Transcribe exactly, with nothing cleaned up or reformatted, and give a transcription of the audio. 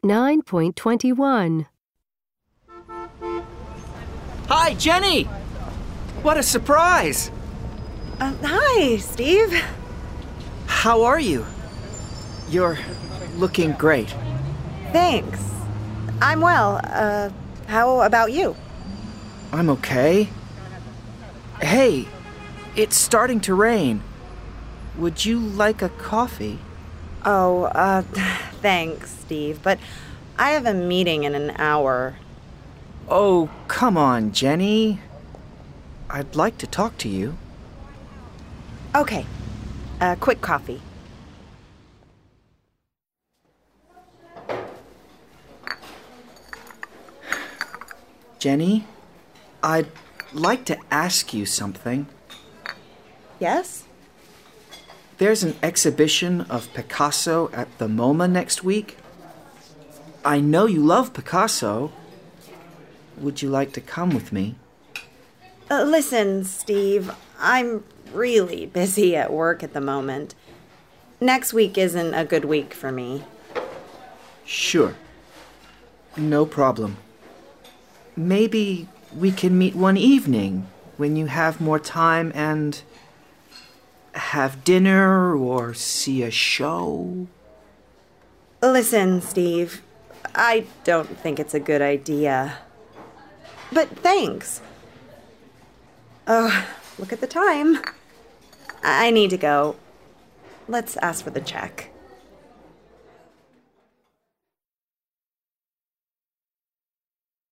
nine point twenty-one. Hi, Jenny! What a surprise! Uh, hi, Steve. How are you? You're looking great. Thanks. I'm well. Uh, how about you? I'm okay. Hey, it's starting to rain. Would you like a coffee? Oh, uh, thanks, Steve, but I have a meeting in an hour. Oh, come on, Jenny. I'd like to talk to you. Okay. A quick coffee. Jenny, I'd like to ask you something. Yes? There's an exhibition of Picasso at the MoMA next week. I know you love Picasso. Would you like to come with me? Uh, listen, Steve, I'm really busy at work at the moment. Next week isn't a good week for me. Sure. No problem. Maybe we can meet one evening when you have more time and have dinner or see a show. Listen, Steve, I don't think it's a good idea. But thanks. Oh, look at the time. I need to go. Let's ask for the check.